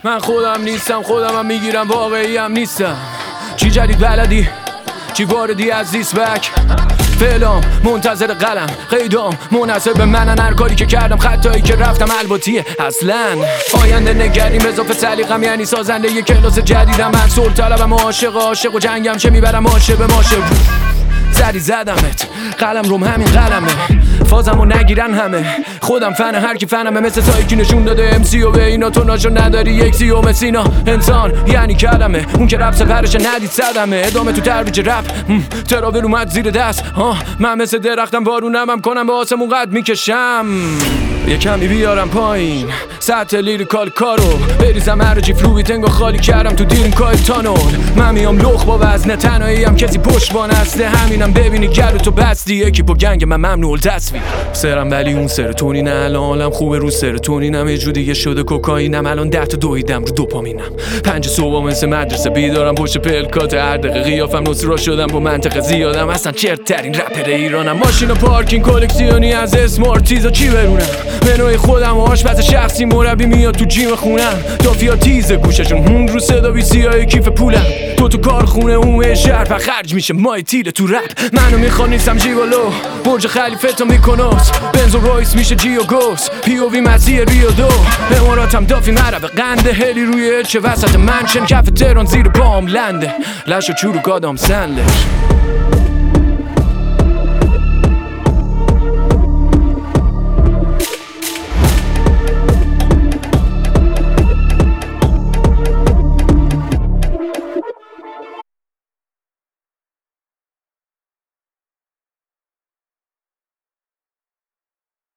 من خودم نیستم، خودمم میگیرم، واقعی هم نیستم. چی جدید بلدی؟ چی واردی از دیسبک؟ فعلام منتظر قلم، قیدام منحصر به منن. هر کاری که کردم، خطایی که رفتم الباتیه اصلا. آینده نگریم اضافه سلیقم، یعنی سازنده یک کلاس جدیدم. من سر طلبم و عاشق و جنگم چه میبرم ماشه به ماشه. زدی زدمت، قلم روم همین قلمه، فازمو نگیرن همه. خودم فن هر کی فنمه، مثل تایی که نشون داده امسی و به اینا تو ناشو نداری. یک سیوم سینا انسان یعنی کلمه، اون که رپ سفرش ندید صدمه. ادامه تو ترویج رپ، تراول اومد زیر دست. من مثل درختم وارونم کنم به آسمون قد میکشم. یه کمی بیارم پایین سطح لیریکال کارو، بریزم هر جیفلوی تنگو خالی کردم تو دیرینکای تانول. من میام لخ با وزن تنهایی هم کسی پشتبان هسته. همینم ببینی گرو تو بستی، یکی با گنگ من ممنوع تصویر سرم ولی اون سرتونین. الانم خوبه رو سرتونینم، یه جو دیگه شده کوکائینم. الان 10 تا دویدم رو دوپامینم. 5 صبح مثل مدرسه بیدارم پشت پلکات. هر دقیقه قیافم نصرا شدم با منطقه زیادم. اصلا چرت ترین رپر ایرانم. ماشین و پارکینگ کلکسیونی از اسمارتیزا چی برونم. منوی خودم و آشپز شخصی، مربی میاد تو جیم خونم. تافیا تیز گوششون رو صدا بی سیاه کیف پولم. تو کارخونه اومه شهر و خرج میشه مای تیل تو رپ. منو میخوان نیستم جیوالو، برج خلیفه تا میکنوس. بنز و رویس میشه جیو گوس، پی او وی مسیح ریو دو. اماراتم دافی مربه قنده، هلی روی چه وسط منشن. کف تهران زیر پام لنده، لش و چورو کادام سندش.